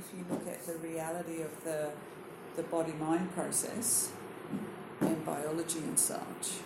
you look at the reality of the body-mind process and biology and such,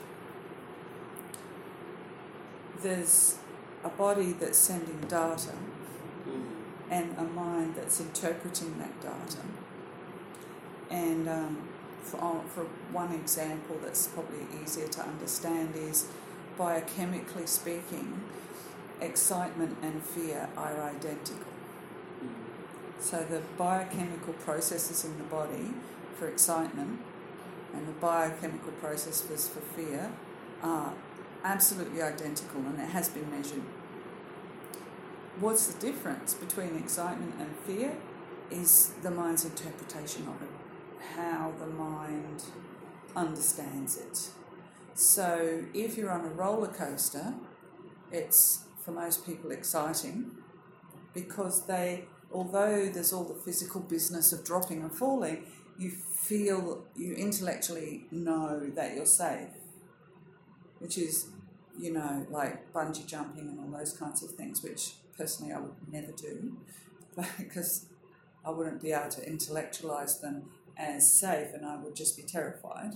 there's a body that's sending data and a mind that's interpreting that data. And for one example that's probably easier to understand is, biochemically speaking, excitement and fear are identical. So the biochemical processes in the body for excitement and the biochemical processes for fear are absolutely identical, and it has been measured. What's the difference between excitement and fear is the mind's interpretation of it, how the mind understands it. So if you're on a roller coaster, it's for most people exciting because although there's all the physical business of dropping and falling, you intellectually know that you're safe, which is, like bungee jumping and all those kinds of things, which personally I would never do because I wouldn't be able to intellectualise them as safe and I would just be terrified.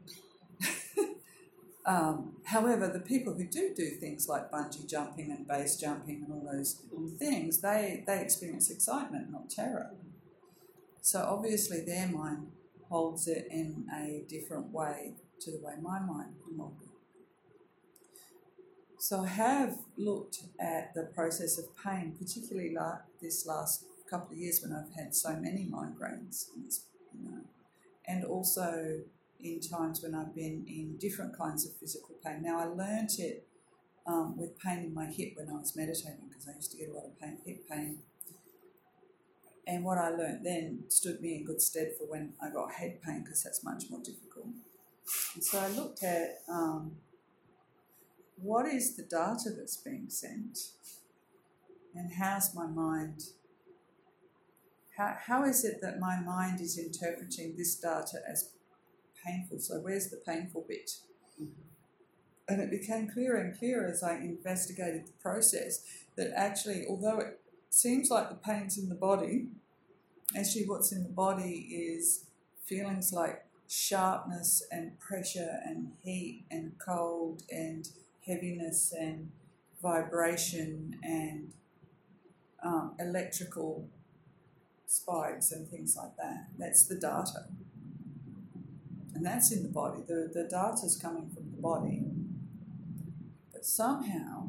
However, the people who do things like bungee jumping and base jumping and all those things, they experience excitement, not terror. So obviously their mind holds it in a different way to the way my mind holds it. So I have looked at the process of pain, particularly like this last couple of years when I've had so many migraines, and also in times when I've been in different kinds of physical pain. Now, I learnt it with pain in my hip when I was meditating because I used to get a lot of hip pain. And what I learnt then stood me in good stead for when I got head pain because that's much more difficult. And so I looked at what is the data that's being sent and how's my mind... How is it that my mind is interpreting this data as painful? So where's the painful bit? And it became clearer and clearer as I investigated the process that actually, although it seems like the pain's in the body, actually what's in the body is feelings like sharpness and pressure and heat and cold and heaviness and vibration and electrical spikes and things like that. That's the data. And that's in the body. The data's coming from the body. But somehow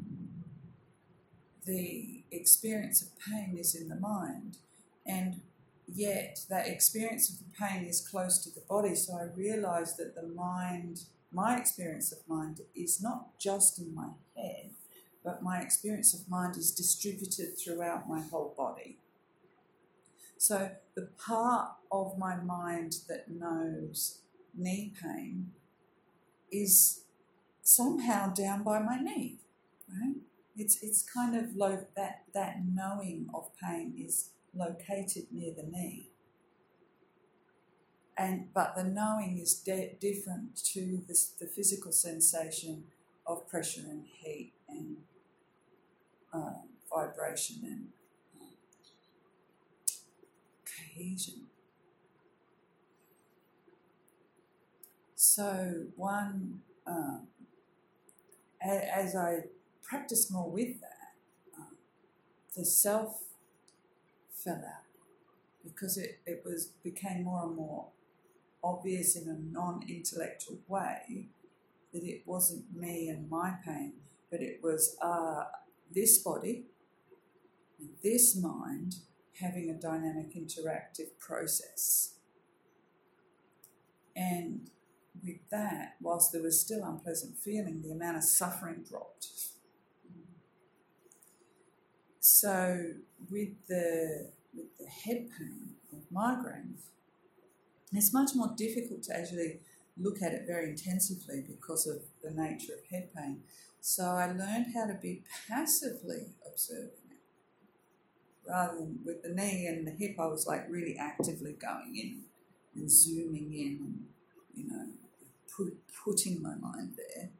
the experience of pain is in the mind. And yet that experience of the pain is close to the body. So I realised that the mind, my experience of mind is not just in my head, but my experience of mind is distributed throughout my whole body. So the part of my mind that knows knee pain is somehow down by my knee, right? It's kind of that knowing of pain is located near the knee. But the knowing is different to the physical sensation of pressure and heat and vibration and cohesion. So as I practiced more with that, the self fell out because it became more and more obvious in a non-intellectual way that it wasn't me and my pain, but it was this body, this mind having a dynamic interactive process. And with that, whilst there was still unpleasant feeling, the amount of suffering dropped. So with the head pain of migraine, it's much more difficult to actually look at it very intensively because of the nature of head pain. So I learned how to be passively observing it. Rather than with the knee and the hip, I was like really actively going in and zooming in and, putting my mind there.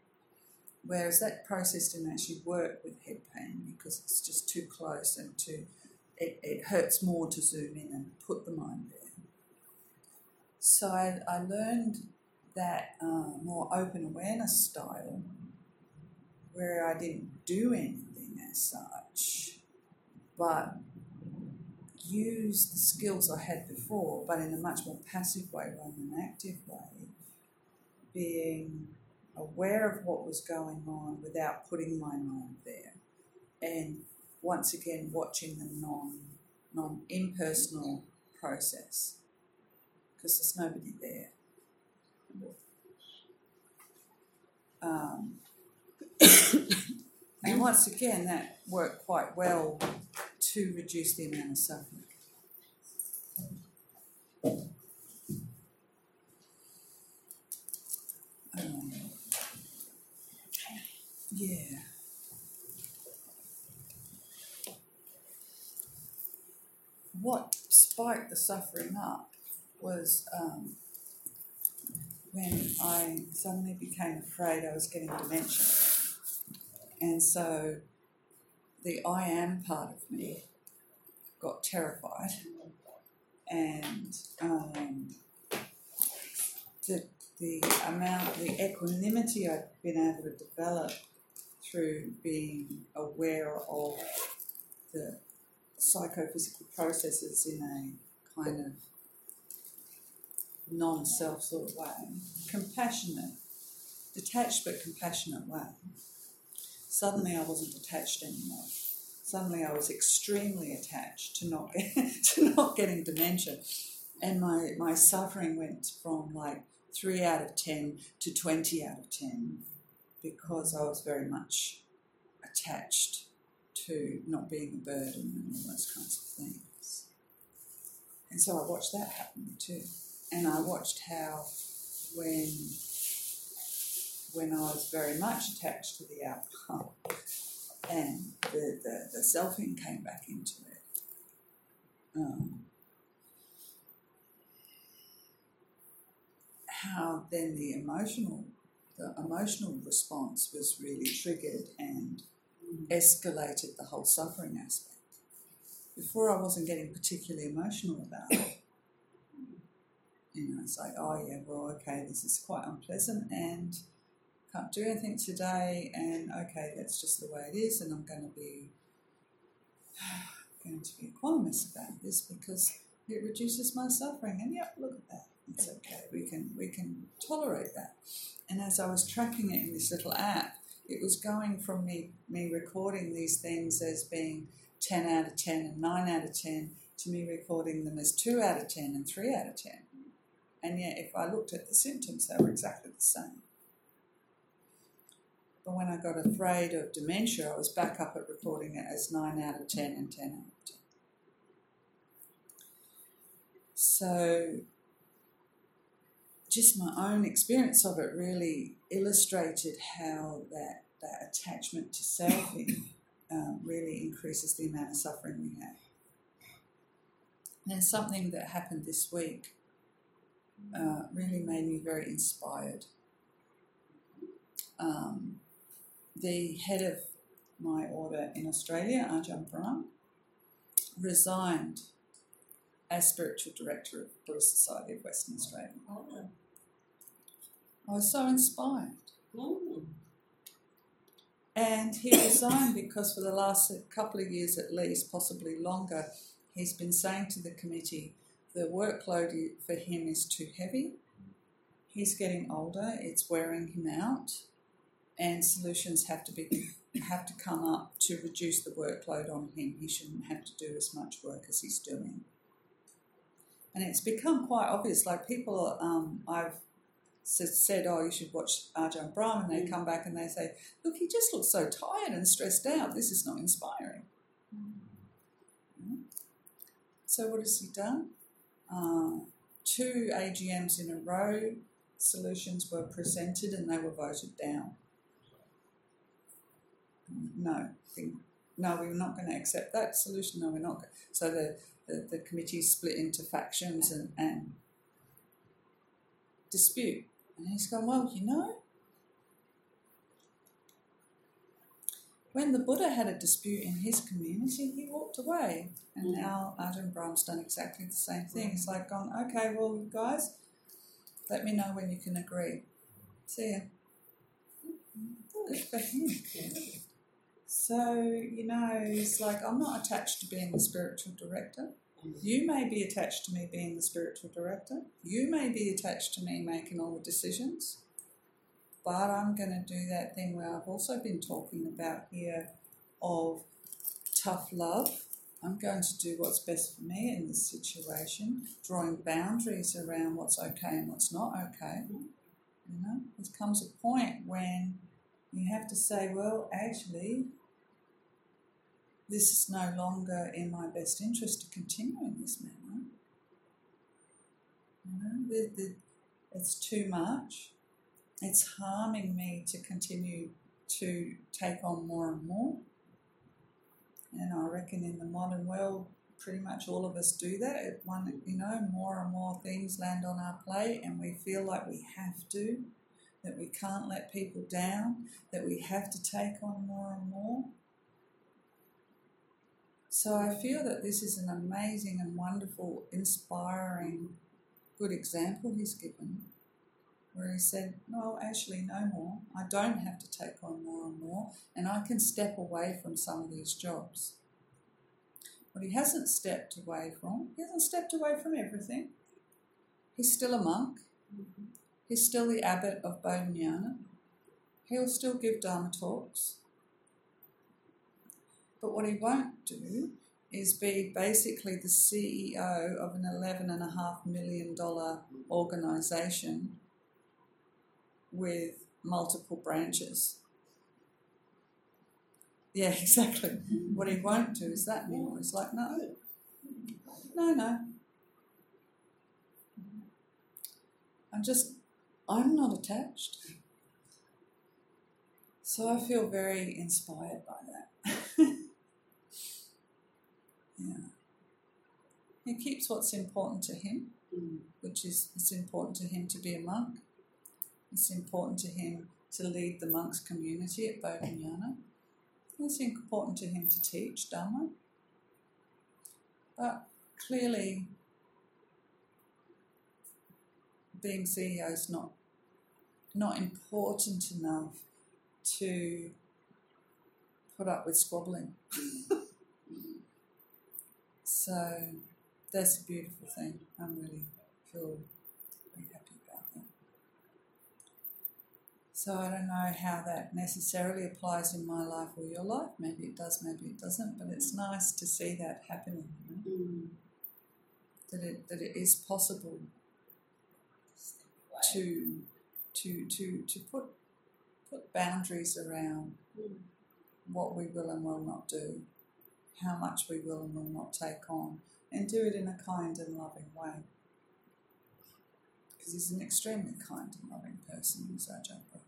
Whereas that process didn't actually work with head pain because it's just too close and it hurts more to zoom in and put the mind there. So I learned that more open awareness style, where I didn't do anything as such, but use the skills I had before, but in a much more passive way rather than an active way, being aware of what was going on without putting my mind there, and once again watching the non-impersonal process, because there's nobody there. And once again, that worked quite well to reduce the amount of suffering. Yeah. What spiked the suffering up was when I suddenly became afraid I was getting dementia. And so the I am part of me got terrified, and the equanimity I'd been able to develop through being aware of the psychophysical processes in a kind of non-self sort of way, compassionate, detached but compassionate way. Suddenly I wasn't detached anymore. Suddenly I was extremely attached to not getting dementia. And my suffering went from like 3 out of 10 to 20 out of 10 because I was very much attached to not being a burden and all those kinds of things. And so I watched that happen too. And I watched how when I was very much attached to the outcome and the selfing came back into it, how then the emotional response was really triggered and escalated the whole suffering aspect. Before I wasn't getting particularly emotional about it. It's like, oh yeah, well, okay, this is quite unpleasant and can't do anything today, and okay, that's just the way it is, and I'm going to be equanimous about this because it reduces my suffering. And yep, look at that, it's okay. We can tolerate that. And as I was tracking it in this little app, it was going from me recording these things as being 10 out of 10 and 9 out of 10 to me recording them as 2 out of 10 and 3 out of 10. And yet, if I looked at the symptoms, they were exactly the same. But when I got afraid of dementia, I was back up at recording it as 9 out of 10 and 10 out of 10. So just my own experience of it really illustrated how that attachment to selfing really increases the amount of suffering we have. And then something that happened this week really made me very inspired. The head of my order in Australia, Ajahn Brahm, resigned as spiritual director of Buddhist Society of Western Australia. Oh. I was so inspired. Ooh. And he resigned because for the last couple of years at least, possibly longer, he's been saying to the committee the workload for him is too heavy. He's getting older, it's wearing him out, and solutions have to come up to reduce the workload on him. He shouldn't have to do as much work as he's doing. And it's become quite obvious, like people I've said, oh, you should watch Ajahn Brahm, and they come back and they say, look, he just looks so tired and stressed out, this is not inspiring. So what has he done? 2 AGMs in a row, solutions were presented and they were voted down. No, we're not going to accept that solution. No, we're not. So the committee split into factions and dispute. And he's gone, well, when the Buddha had a dispute in his community, he walked away. And now Ajahn Brahm's done exactly the same thing. It's like gone, okay, well, you guys, let me know when you can agree. See ya. Good for him. So, it's like I'm not attached to being the spiritual director. You may be attached to me being the spiritual director. You may be attached to me making all the decisions. But I'm going to do that thing where I've also been talking about here of tough love. I'm going to do what's best for me in this situation, drawing boundaries around what's okay and what's not okay. There comes a point when you have to say, well, actually, this is no longer in my best interest to continue in this manner. It's too much. It's harming me to continue to take on more and more. And I reckon in the modern world, pretty much all of us do that. More and more things land on our plate and we feel like we have to, that we can't let people down, that we have to take on more and more. So I feel that this is an amazing and wonderful, inspiring, good example he's given, where he said, no, actually no more. I don't have to take on more and more, and I can step away from some of these jobs. But he hasn't stepped away from everything. He's still a monk. He's still the abbot of Bodhinyana. He'll still give Dharma talks. But what he won't do is be basically the CEO of an $11.5 million organisation with multiple branches. Yeah, exactly. What he won't do is that anymore. It's like, no. I'm not attached. So I feel very inspired by that. Yeah. He keeps what's important to him, which is it's important to him to be a monk. It's important to him to lead the monks' community at Bodhinyana. It's important to him to teach Dhamma. But clearly, being CEO is not important enough to put up with squabbling. So that's a beautiful thing. I really feel very happy about that. So I don't know how that necessarily applies in my life or your life. Maybe it does, maybe it doesn't. But it's nice to see that happening. That it is possible to put boundaries around what we will and will not do, how much we will and will not take on, and do it in a kind and loving way. Because he's an extremely kind and loving person, Ajahn Brahm.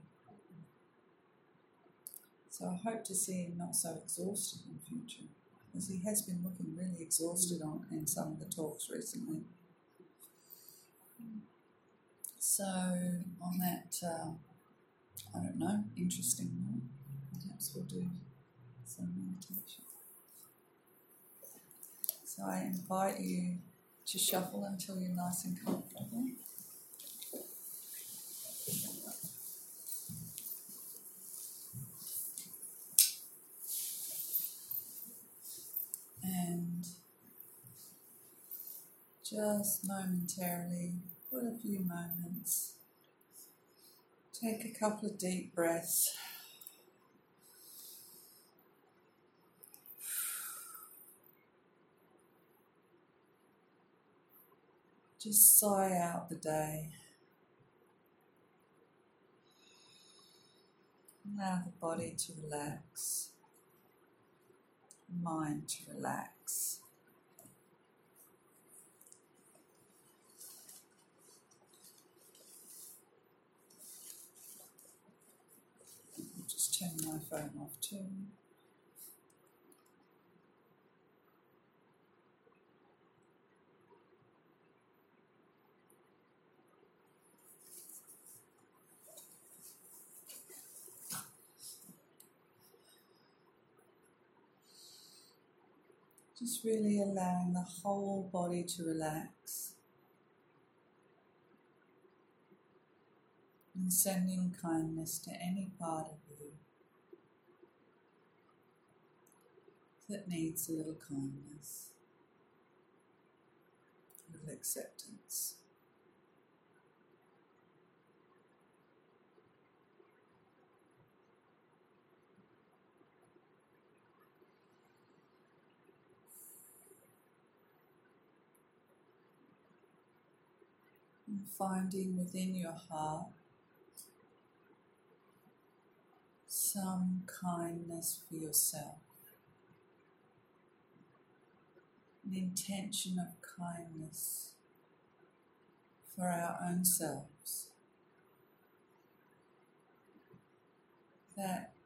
So I hope to see him not so exhausted in future, because he has been looking really exhausted in some of the talks recently. So on that, I don't know, interesting note, perhaps we'll do some meditation. So I invite you to shuffle until you're nice and comfortable. And just momentarily, for a few moments, take a couple of deep breaths. Just sigh out the day. Allow the body to relax, the mind to relax. I'll just turn my phone off too. Just really allowing the whole body to relax and sending kindness to any part of you that needs a little kindness, a little acceptance. And finding within your heart some kindness for yourself, an intention of kindness for our own selves, that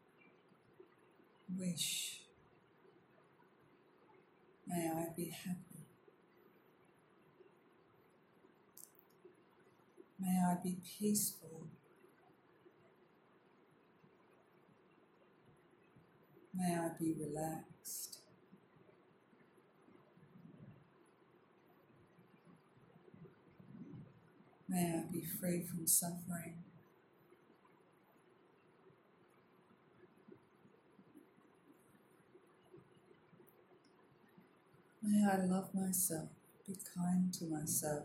wish, may I be happy. May I be peaceful. May I be relaxed. May I be free from suffering. May I love myself, be kind to myself.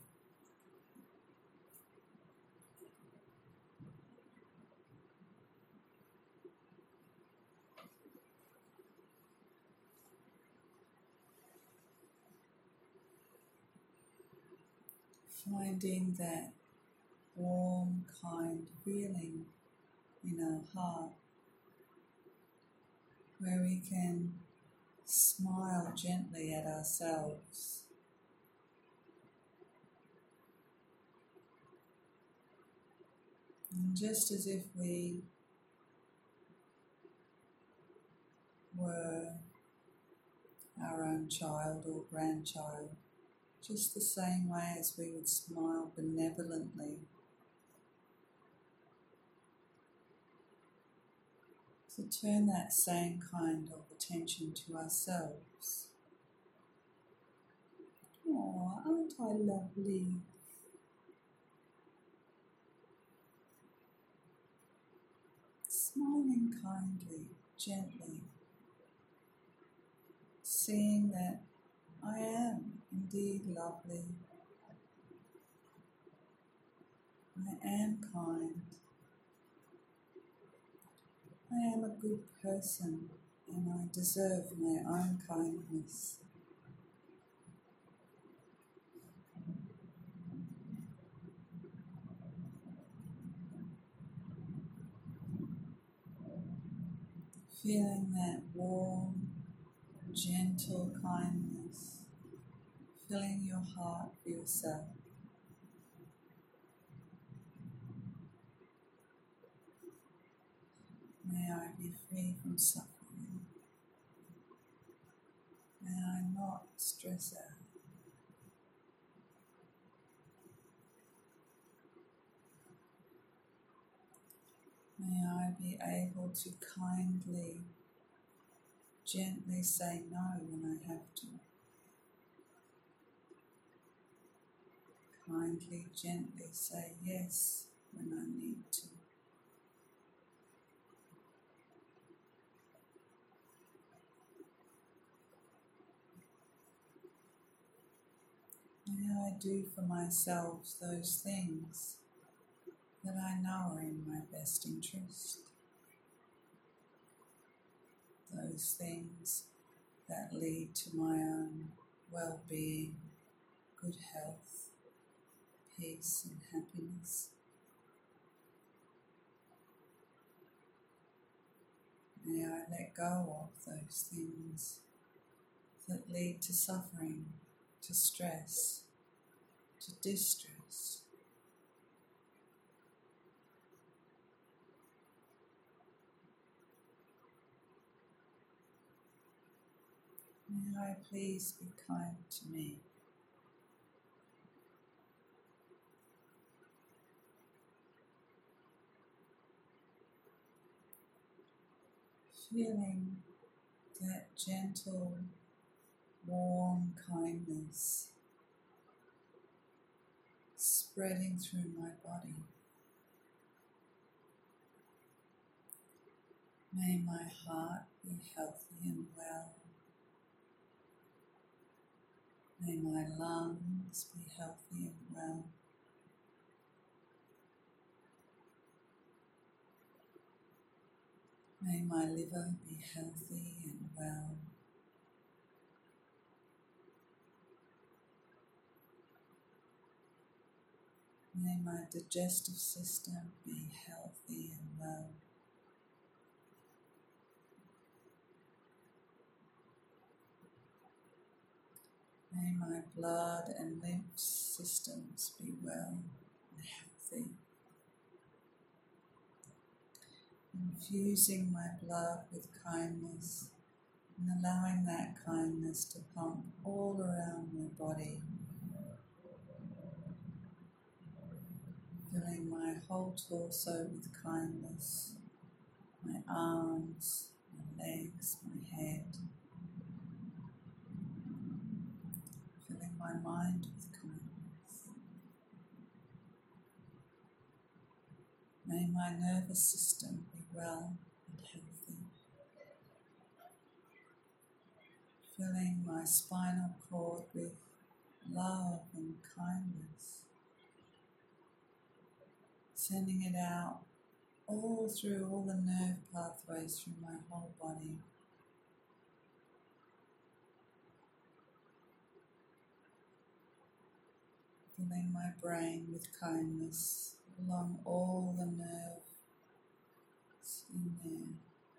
Finding that warm, kind feeling in our heart where we can smile gently at ourselves. And just as if we were our own child or grandchild, just the same way as we would smile benevolently to turn that same kind of attention to ourselves. Oh, aren't I lovely? Smiling kindly, gently, seeing that I am indeed lovely. I am kind. I am a good person and I deserve my own kindness. Feeling that warm, gentle kindness, filling your heart for yourself. May I be free from suffering. May I not stress out. May I be able to kindly, gently say no when I have to. Kindly, gently say yes when I need to. May I do for myself those things that I know are in my best interest. Those things that lead to my own well-being, good health, peace and happiness. May I let go of those things that lead to suffering, to stress, to distress. May I please be kind to me. Feeling that gentle warm kindness spreading through my body. May my heart be healthy and well. May my lungs be healthy and well. May my liver be healthy and well. May my digestive system be healthy and well. May my blood and lymph systems be well and healthy. Infusing my blood with kindness and allowing that kindness to pump all around my body, filling my whole torso with kindness, my arms, my legs, my head, filling my mind with kindness. May my nervous system be well and healthy, filling my spinal cord with love and kindness, sending it out all through all the nerve pathways through my whole body. Filling my brain with kindness along all the nerves in there.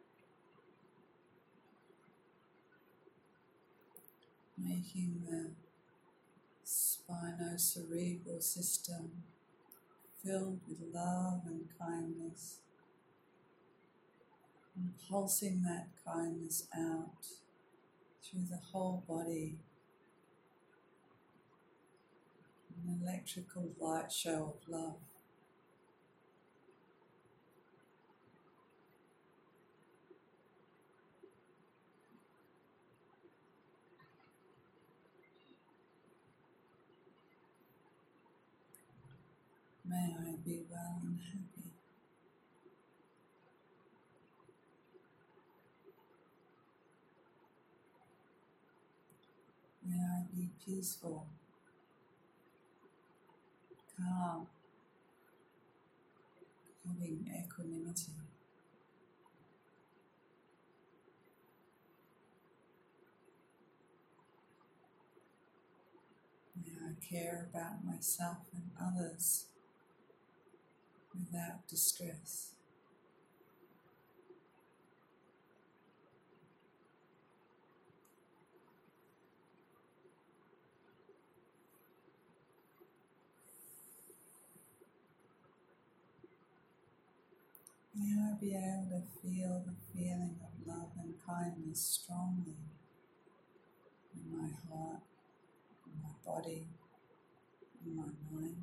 Making the spinocerebral system filled with love and kindness, and pulsing that kindness out through the whole body. An electrical light show of love. May I be well and happy. May I be peaceful, calm, having equanimity. May I care about myself and others without distress. May I be able to feel the feeling of love and kindness strongly in my heart, in my body, in my mind.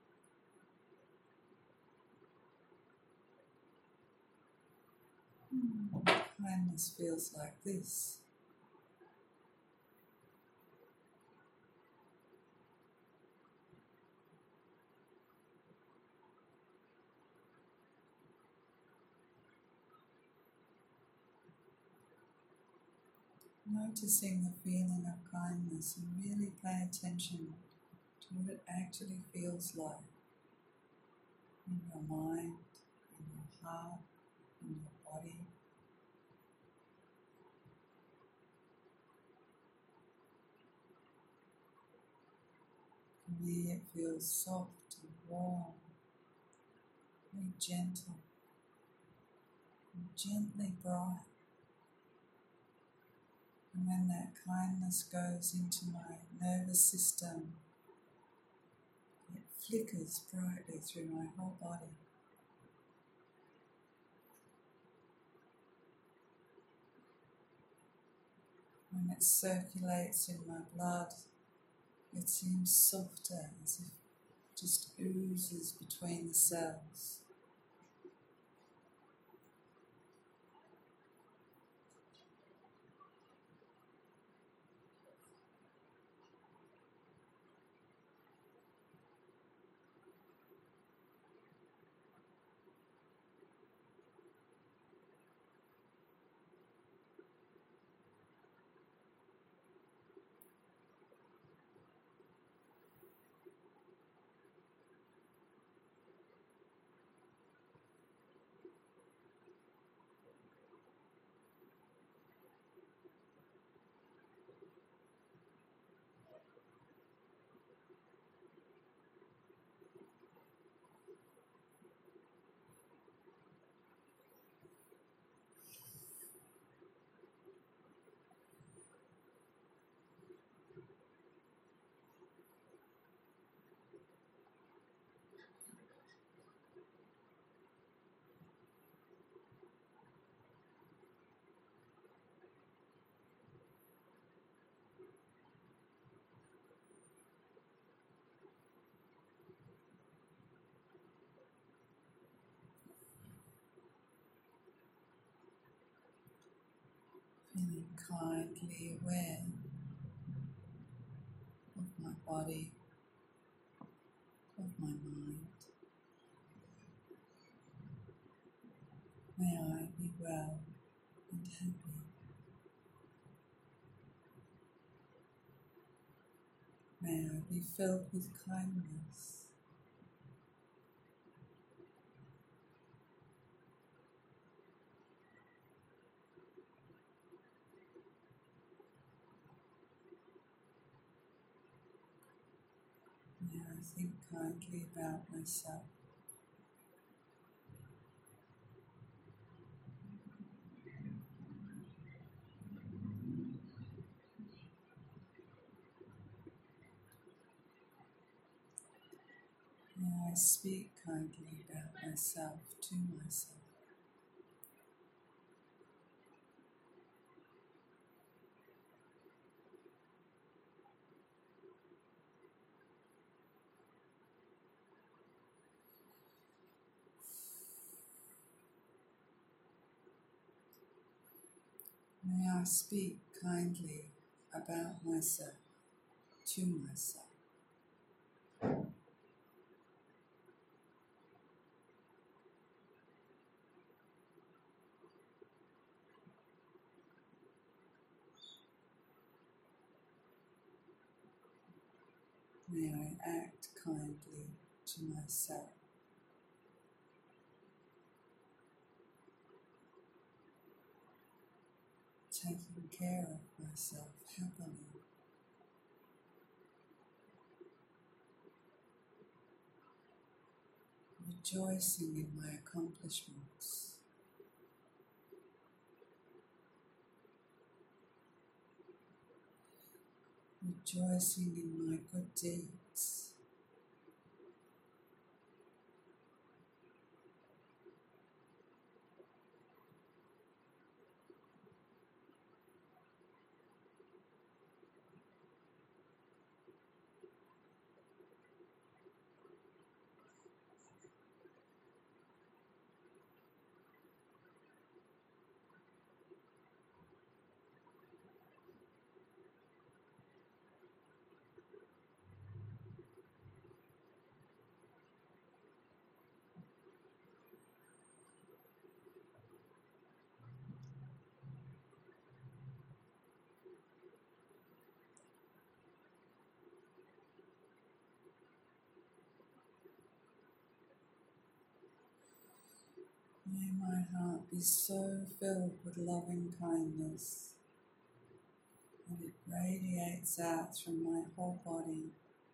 Kindness feels like this. Noticing the feeling of kindness and really pay attention to what it actually feels like in your mind, in your heart, in your body. For me, it feels soft and warm, very gentle, and gently bright. And when that kindness goes into my nervous system, it flickers brightly through my whole body. When it circulates in my blood, it seems softer, as if it just oozes between the cells. Feeling kindly aware of my body, of my mind. May I be well and happy. May I be filled with kindness. May I think kindly about myself. May I speak kindly about myself to myself. May I speak kindly about myself to myself. May I act kindly to myself. Taking care of myself happily. Rejoicing in my accomplishments. Rejoicing in my good deeds. May my heart be so filled with loving kindness that it radiates out through my whole body.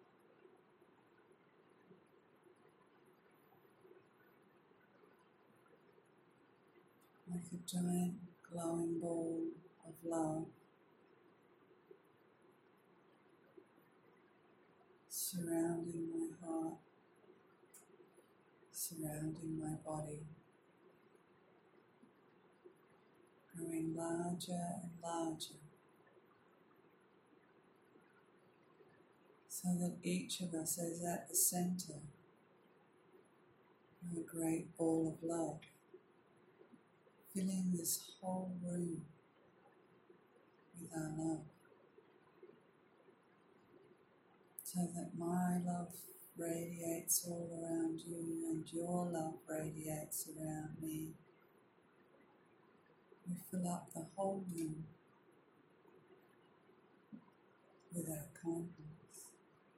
Like a giant glowing ball of love, surrounding my heart, surrounding my body, growing larger and larger, so that each of us is at the center of a great ball of love, filling this whole room with our love, so that my love radiates all around you and your love radiates around me. We fill up the whole room with our kindness.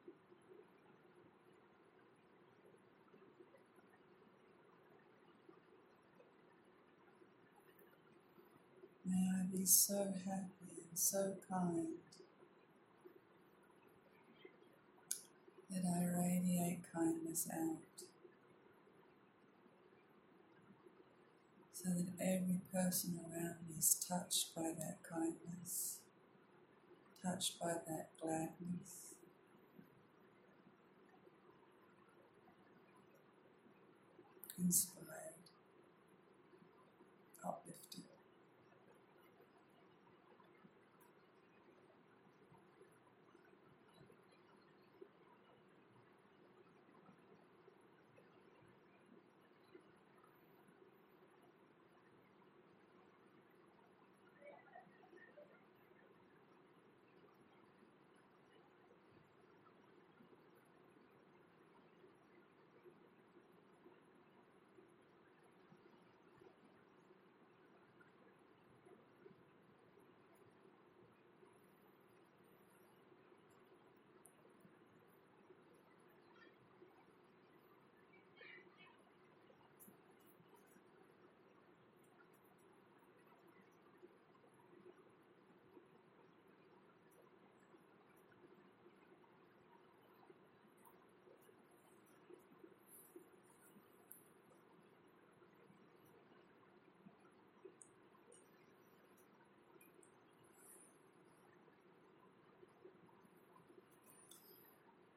May I be so happy and so kind that I radiate kindness out, so that every person around me is touched by that kindness, touched by that gladness, inspired, uplifted.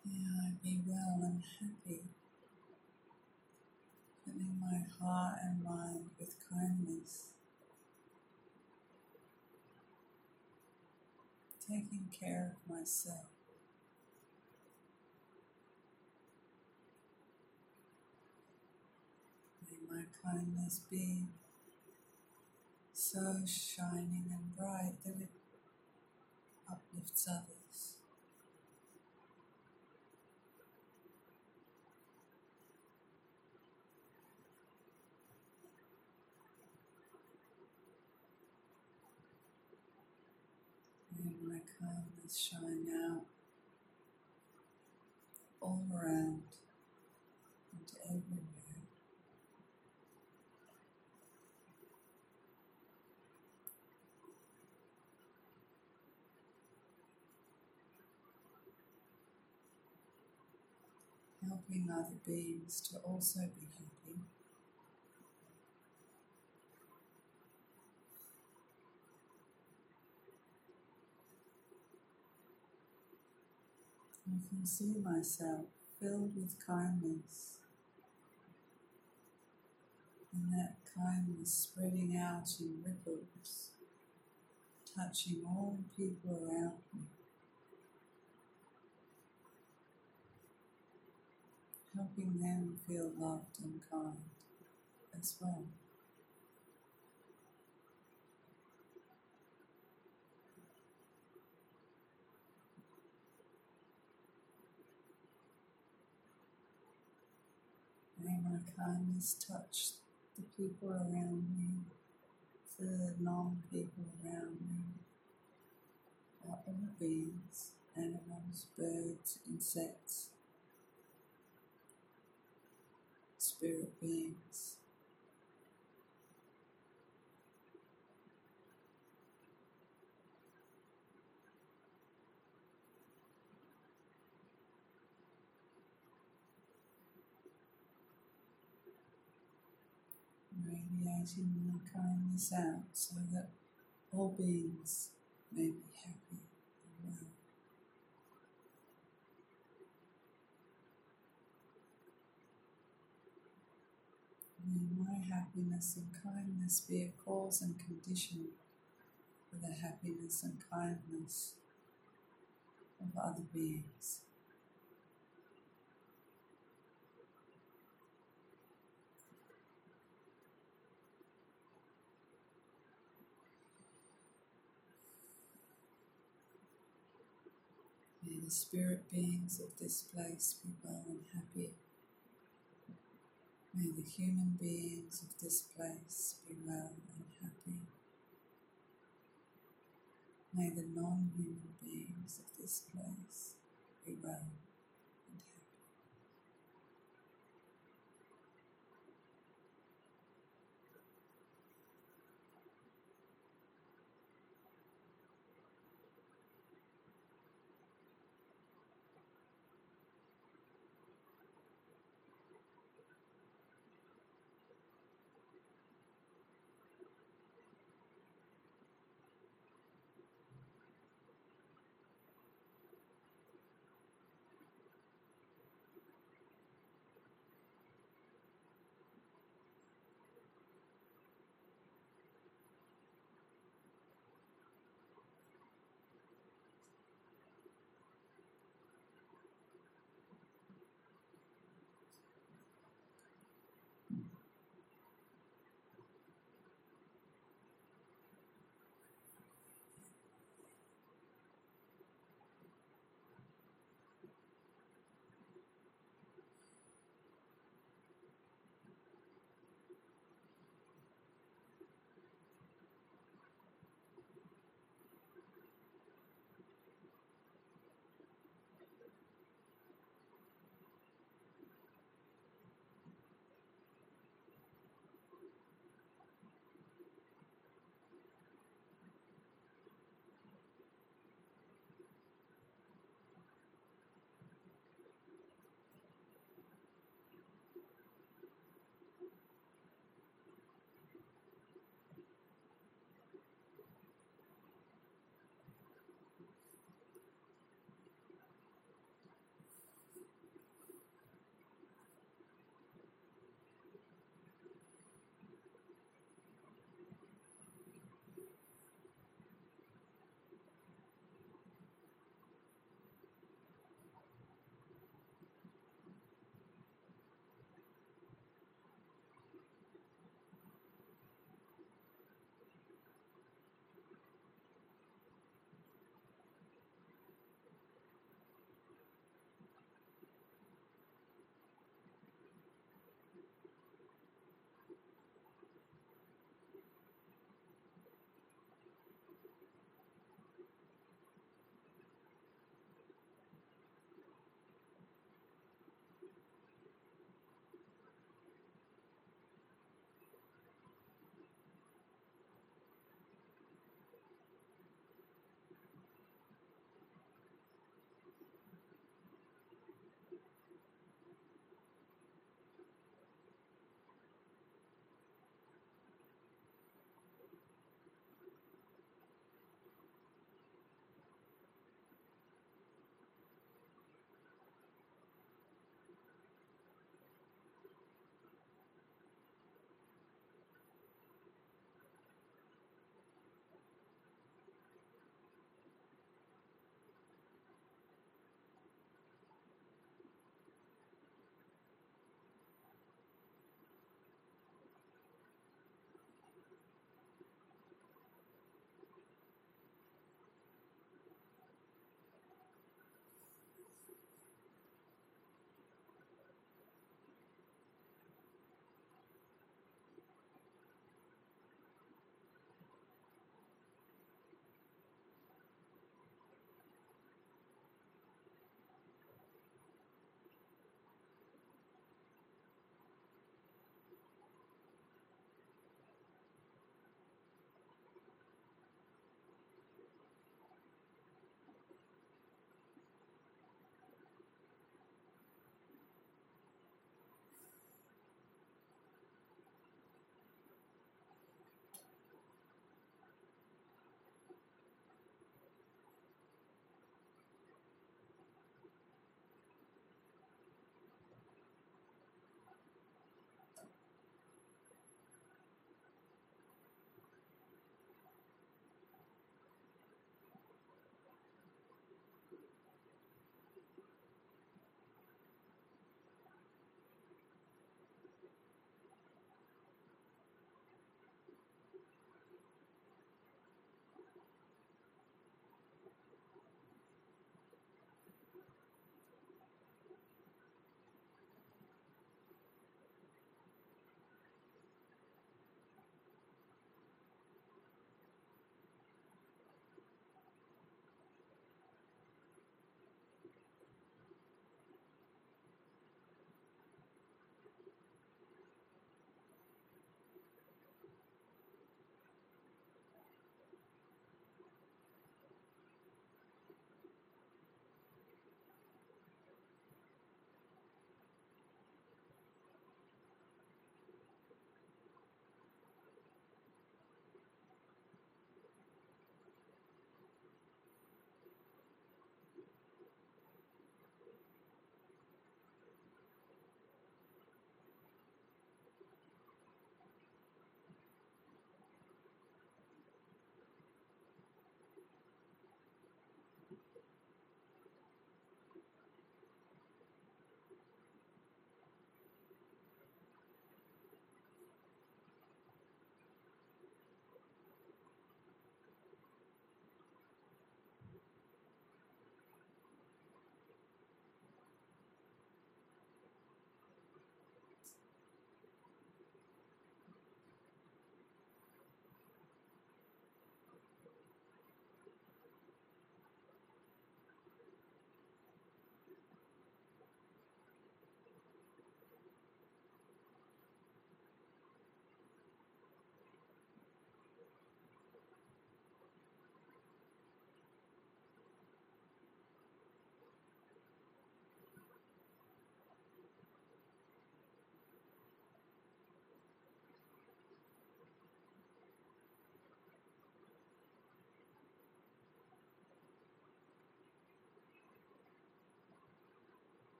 May I be well and happy, filling my heart and mind with kindness, taking care of myself. May my kindness be so shining and bright that it uplifts others. May my kindness shine out all around and everywhere. Helping other beings to also be happy. I can see myself filled with kindness, and that kindness spreading out in ripples, touching all the people around me, helping them feel loved and kind as well. May my kindness touch the people around me, the non-people around me, all beings, animals, birds, insects, spirit beings. Radiating my kindness out so that all beings may be happy and well. May my happiness and kindness be a cause and condition for the happiness and kindness of other beings. May the spirit beings of this place be well and happy. May the human beings of this place be well and happy. May the non-human beings of this place be well